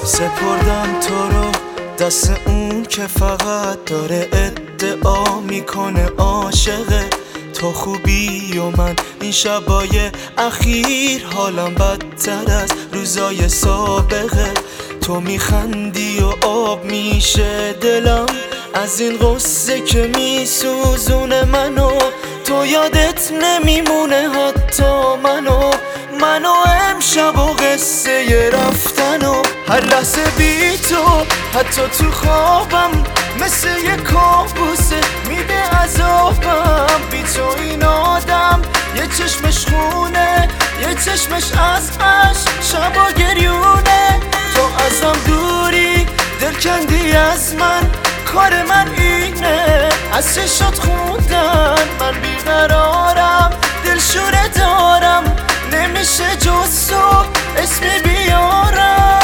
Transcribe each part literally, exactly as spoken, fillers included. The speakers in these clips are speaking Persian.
سپردم تو رو دست اون که فقط داره ادعا میکنه عاشقه تو خوبی و من این شبای اخیر حالم بدتر از روزای سابقه تو میخندی و آب میشه دلم از این غصه که میسوزونه منو تو یادت نمیمونه حتی منو منو امشب و قصه رفتنو هر لحظه بی تو حتی تو خوابم مثل یه کابوسه میده عذابم بی تو این آدم یه چشمش خونه یه چشمش از عشق شبا گریونه تو ازم دوری دل کندی از من کار من اینه از چشات خوندن من بیقرارم دلشوره دارم نمیشه جز تو اسمی بیارم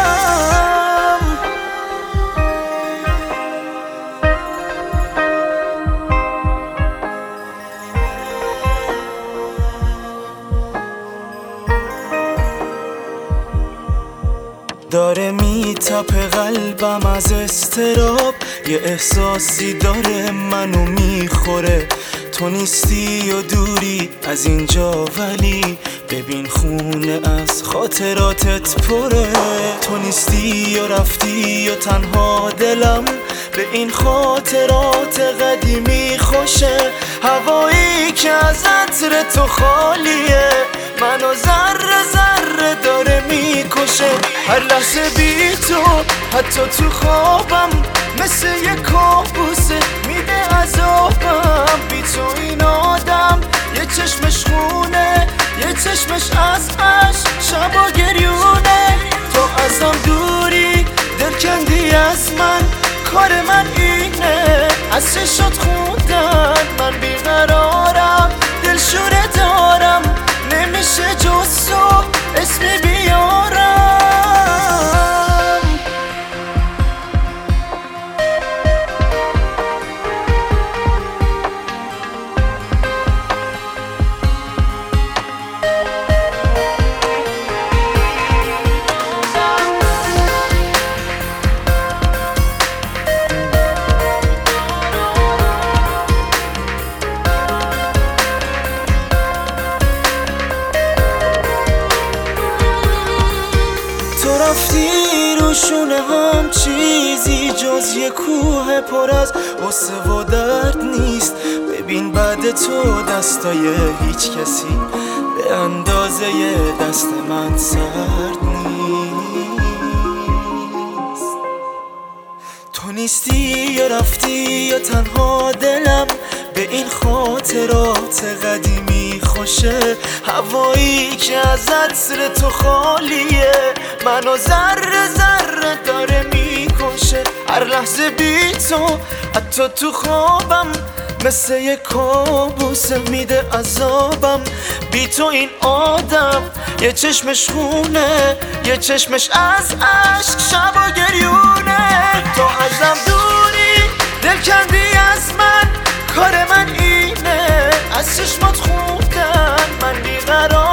داره میتپه قلبم از استراب یه احساسی داره منو میخوره تو نیستی و دوری از اینجا ولی ببین خونه از خاطراتت پره تو نیستی و رفتی و تنها دلم به این خاطرات قدیمی خوشه هوایی که از عطر تو خالیه منو ذره ذره داره میکشه هر لحظه بی تو حتی تو خوابم مثل یه کابوسه میده عذابم بی تو این آدم یه چشمش خونه یه چشمش از عشق شبا گریونه تو ازم دوری دل کندی از من کار من اینه از چشات خوندن من بیقرارم دلشوره دارم نمیشه جز تو اسمی بیارم رفتی روشونه هم چیزی جز یه کوه پر از غصه و درد نیست ببین بعد تو دستای هیچ کسی به اندازه دست من سرد نیست تو نیستی یا رفتی یا تنها دلم به این خاطرات قدیمی خوشه هوایی که از عطر تو خالیه منو ذره ذره داره میکشه هر لحظه بی تو حتی تو خوابم مثل یه کابوسه میده عذابم بی تو این آدم یه چشمش خونه یه چشمش از عشق شبا گریونه تو ازم دوری دل کندی از من کار من اینه از چشمات خوندن من بیقرار